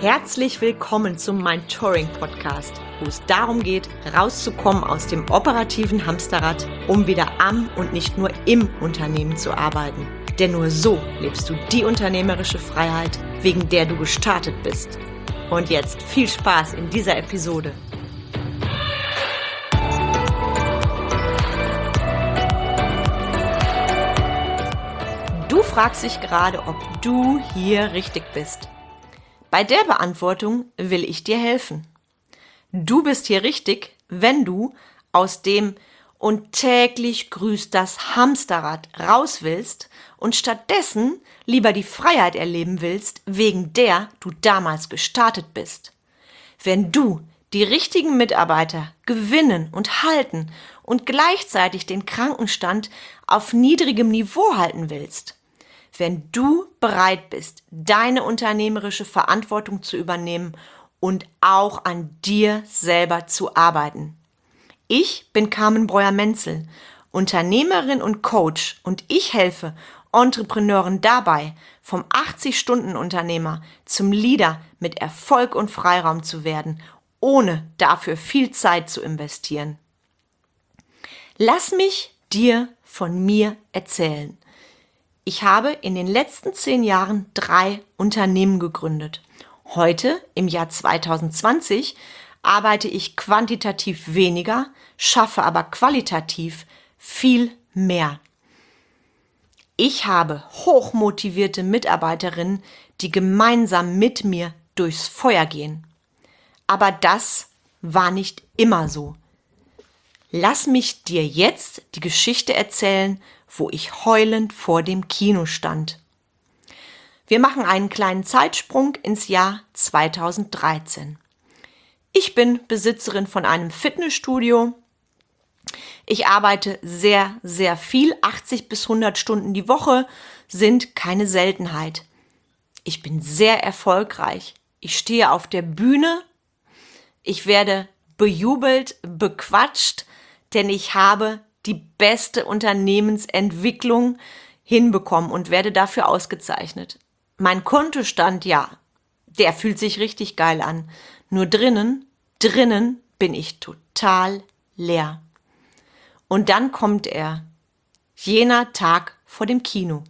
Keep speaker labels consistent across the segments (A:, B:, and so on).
A: Herzlich willkommen zum Mentoring Podcast, wo es darum geht, rauszukommen aus dem operativen Hamsterrad, um wieder am und nicht nur im Unternehmen zu arbeiten. Denn nur so lebst du die unternehmerische Freiheit, wegen der du gestartet bist. Und jetzt viel Spaß in dieser Episode. Du fragst dich gerade, ob du hier richtig bist. Bei der Beantwortung will ich dir helfen. Du bist hier richtig, wenn du aus dem und täglich grüßt das Hamsterrad raus willst und stattdessen lieber die Freiheit erleben willst, wegen der du damals gestartet bist. Wenn du die richtigen Mitarbeiter gewinnen und halten und gleichzeitig den Krankenstand auf niedrigem Niveau halten willst. Wenn du bereit bist, deine unternehmerische Verantwortung zu übernehmen und auch an dir selber zu arbeiten. Ich bin Carmen Breuer-Menzel, Unternehmerin und Coach, und ich helfe Entrepreneuren dabei, vom 80-Stunden-Unternehmer zum Leader mit Erfolg und Freiraum zu werden, ohne dafür viel Zeit zu investieren. Lass mich dir von mir erzählen. Ich habe in den letzten 10 Jahren 3 Unternehmen gegründet. Heute, im Jahr 2020, arbeite ich quantitativ weniger, schaffe aber qualitativ viel mehr. Ich habe hochmotivierte Mitarbeiterinnen, die gemeinsam mit mir durchs Feuer gehen. Aber das war nicht immer so. Lass mich dir jetzt die Geschichte erzählen, wo ich heulend vor dem Kino stand. Wir machen einen kleinen Zeitsprung ins Jahr 2013. Ich bin Besitzerin von einem Fitnessstudio. Ich arbeite sehr, sehr viel. 80 bis 100 Stunden die Woche sind keine Seltenheit. Ich bin sehr erfolgreich. Ich stehe auf der Bühne. Ich werde bejubelt, bequatscht, denn ich habe die beste Unternehmensentwicklung hinbekommen und werde dafür ausgezeichnet. Mein Kontostand, ja, der fühlt sich richtig geil an. Nur drinnen bin ich total leer. Und dann kommt er, jener Tag vor dem Kino.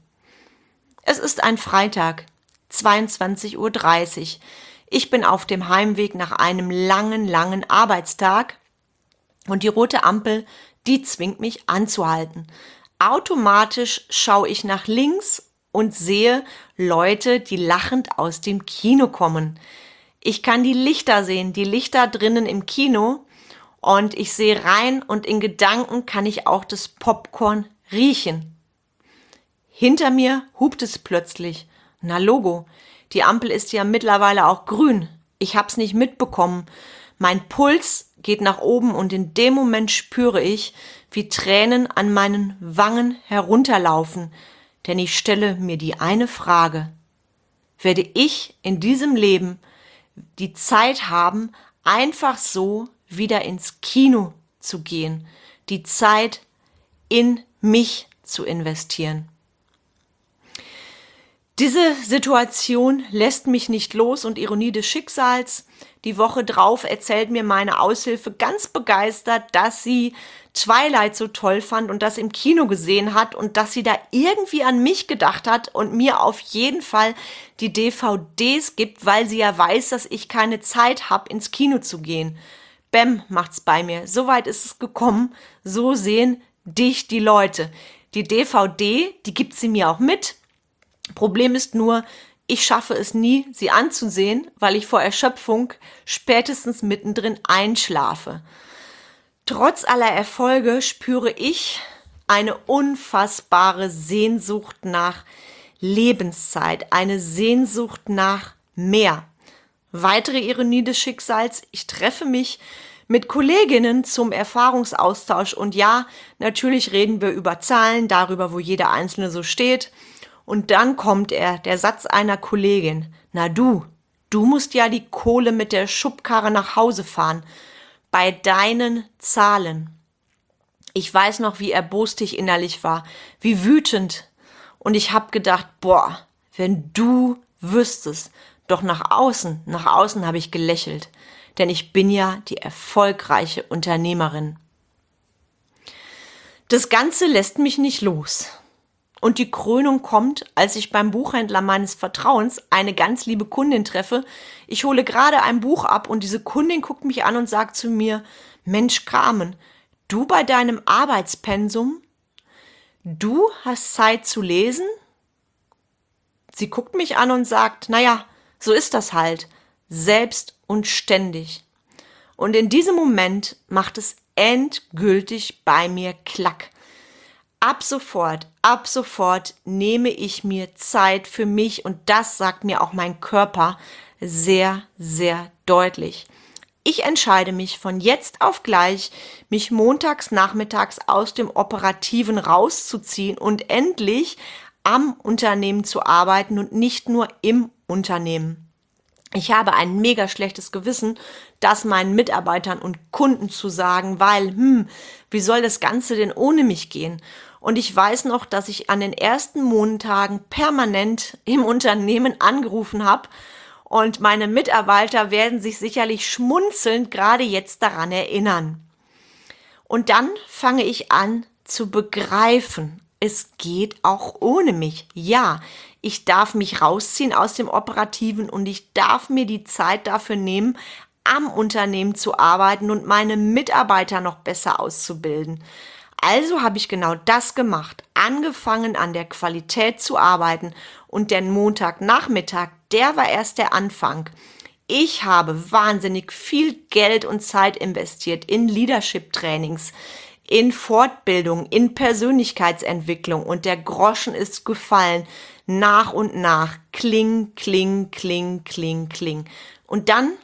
A: Es ist ein Freitag, 22:30 Uhr. Ich bin auf dem Heimweg nach einem langen Arbeitstag und die rote Ampel, die zwingt mich anzuhalten. Automatisch schaue ich nach links und sehe Leute, die lachend aus dem Kino kommen. Ich kann die Lichter sehen, die Lichter drinnen im Kino, und ich sehe rein und in Gedanken kann ich auch das Popcorn riechen. Hinter mir hupt es plötzlich. Na Logo, die Ampel ist ja mittlerweile auch grün. Ich hab's nicht mitbekommen. Mein Puls geht nach oben und in dem Moment spüre ich, wie Tränen an meinen Wangen herunterlaufen, denn ich stelle mir die eine Frage: Werde ich in diesem Leben die Zeit haben, einfach so wieder ins Kino zu gehen, die Zeit in mich zu investieren? Diese Situation lässt mich nicht los und Ironie des Schicksals. Die Woche drauf erzählt mir meine Aushilfe ganz begeistert, dass sie Twilight so toll fand und das im Kino gesehen hat und dass sie da irgendwie an mich gedacht hat und mir auf jeden Fall die DVDs gibt, weil sie ja weiß, dass ich keine Zeit habe, ins Kino zu gehen. Bäm, macht's bei mir. Soweit ist es gekommen. So sehen dich die Leute. Die DVD, die gibt sie mir auch mit. Problem ist nur, ich schaffe es nie, sie anzusehen, weil ich vor Erschöpfung spätestens mittendrin einschlafe. Trotz aller Erfolge spüre ich eine unfassbare Sehnsucht nach Lebenszeit, eine Sehnsucht nach mehr. Weitere Ironie des Schicksals: Ich treffe mich mit Kolleginnen zum Erfahrungsaustausch und ja, natürlich reden wir über Zahlen, darüber, wo jeder Einzelne so steht. Und dann kommt der Satz einer Kollegin: Na du musst ja die Kohle mit der Schubkarre nach Hause fahren. Bei deinen Zahlen. Ich weiß noch, wie erbost ich innerlich war, wie wütend. Und ich habe gedacht, boah, wenn du wüsstest, Doch nach außen habe ich gelächelt, denn ich bin ja die erfolgreiche Unternehmerin. Das Ganze lässt mich nicht los. Und die Krönung kommt, als ich beim Buchhändler meines Vertrauens eine ganz liebe Kundin treffe. Ich hole gerade ein Buch ab und diese Kundin guckt mich an und sagt zu mir: Mensch, Carmen, du bei deinem Arbeitspensum, du hast Zeit zu lesen? Sie guckt mich an und sagt: Naja, so ist das halt, selbst und ständig. Und in diesem Moment macht es endgültig bei mir Klack. Ab sofort nehme ich mir Zeit für mich und das sagt mir auch mein Körper sehr, sehr deutlich. Ich entscheide mich von jetzt auf gleich, mich montags, nachmittags aus dem Operativen rauszuziehen und endlich am Unternehmen zu arbeiten und nicht nur im Unternehmen. Ich habe ein mega schlechtes Gewissen, das meinen Mitarbeitern und Kunden zu sagen, weil, wie soll das Ganze denn ohne mich gehen? Und ich weiß noch, dass ich an den ersten Montagen permanent im Unternehmen angerufen habe und meine Mitarbeiter werden sich sicherlich schmunzelnd gerade jetzt daran erinnern. Und dann fange ich an zu begreifen, es geht auch ohne mich. Ja, ich darf mich rausziehen aus dem Operativen und ich darf mir die Zeit dafür nehmen, am Unternehmen zu arbeiten und meine Mitarbeiter noch besser auszubilden. Also habe ich genau das gemacht, angefangen an der Qualität zu arbeiten und der Montagnachmittag, der war erst der Anfang. Ich habe wahnsinnig viel Geld und Zeit investiert in Leadership-Trainings, in Fortbildung, in Persönlichkeitsentwicklung und der Groschen ist gefallen, nach und nach, kling, kling, kling, kling, kling. Und dann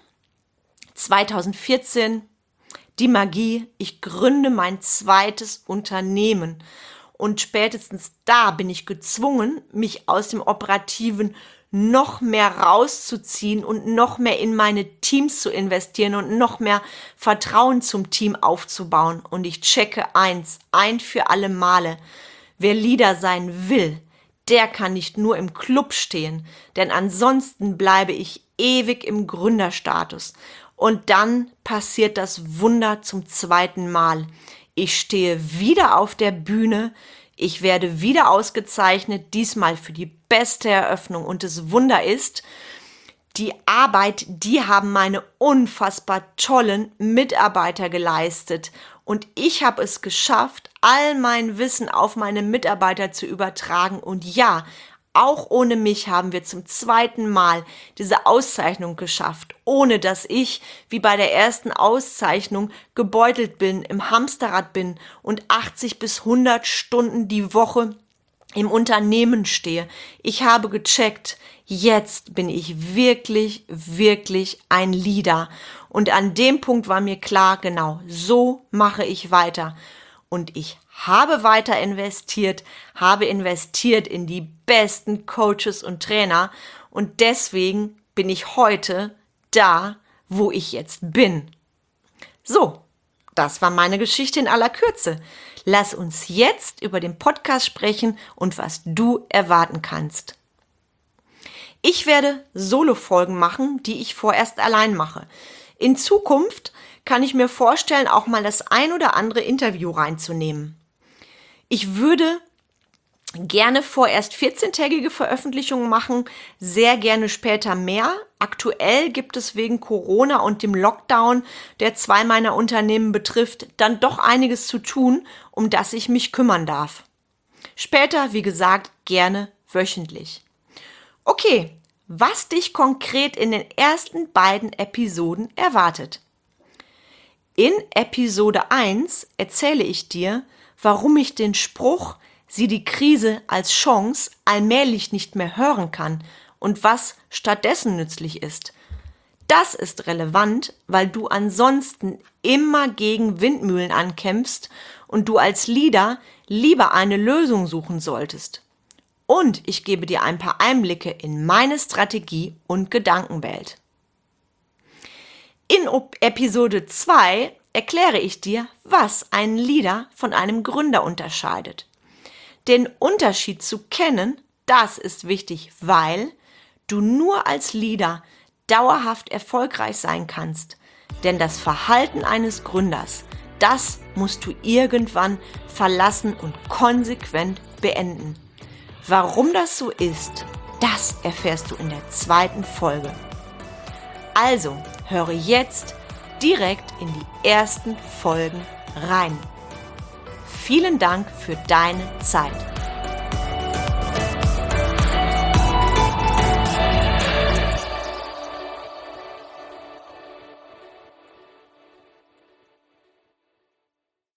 A: 2014 die Magie, ich gründe mein zweites Unternehmen und spätestens da bin ich gezwungen, mich aus dem Operativen noch mehr rauszuziehen und noch mehr in meine Teams zu investieren und noch mehr Vertrauen zum Team aufzubauen. Und ich checke eins, ein für alle Male: Wer Leader sein will, der kann nicht nur im Club stehen, denn ansonsten bleibe ich ewig im Gründerstatus. Und dann passiert das Wunder zum zweiten Mal. Ich stehe wieder auf der Bühne, ich werde wieder ausgezeichnet, diesmal für die beste Eröffnung. Und das Wunder ist, die Arbeit, die haben meine unfassbar tollen Mitarbeiter geleistet. Und ich habe es geschafft, all mein Wissen auf meine Mitarbeiter zu übertragen. Und ja, auch ohne mich haben wir zum zweiten Mal diese Auszeichnung geschafft, ohne dass ich, wie bei der ersten Auszeichnung, gebeutelt bin, im Hamsterrad bin und 80 bis 100 Stunden die Woche im Unternehmen stehe. Ich habe gecheckt, jetzt bin ich wirklich, wirklich ein Leader. Und an dem Punkt war mir klar, genau, so mache ich weiter. Und ich habe weiter investiert, habe investiert in die besten Coaches und Trainer. Und deswegen bin ich heute da, wo ich jetzt bin. So, das war meine Geschichte in aller Kürze. Lass uns jetzt über den Podcast sprechen und was du erwarten kannst. Ich werde Solo-Folgen machen, die ich vorerst allein mache. In Zukunft kann ich mir vorstellen, auch mal das ein oder andere Interview reinzunehmen. Ich würde gerne vorerst 14-tägige Veröffentlichungen machen, sehr gerne später mehr. Aktuell gibt es wegen Corona und dem Lockdown, der 2 meiner Unternehmen betrifft, dann doch einiges zu tun, um das ich mich kümmern darf. Später, wie gesagt, gerne wöchentlich. Okay, was dich konkret in den ersten beiden Episoden erwartet. In Episode 1 erzähle ich dir, warum ich den Spruch, sieh die Krise als Chance, allmählich nicht mehr hören kann und was stattdessen nützlich ist. Das ist relevant, weil du ansonsten immer gegen Windmühlen ankämpfst und du als Leader lieber eine Lösung suchen solltest. Und ich gebe dir ein paar Einblicke in meine Strategie und Gedankenwelt. In Episode 2 erkläre ich dir, was einen Leader von einem Gründer unterscheidet. Den Unterschied zu kennen, das ist wichtig, weil du nur als Leader dauerhaft erfolgreich sein kannst. Denn das Verhalten eines Gründers, das musst du irgendwann verlassen und konsequent beenden. Warum das so ist, das erfährst du in der 2. Folge. Also, höre jetzt direkt in die ersten Folgen rein. Vielen Dank für deine Zeit.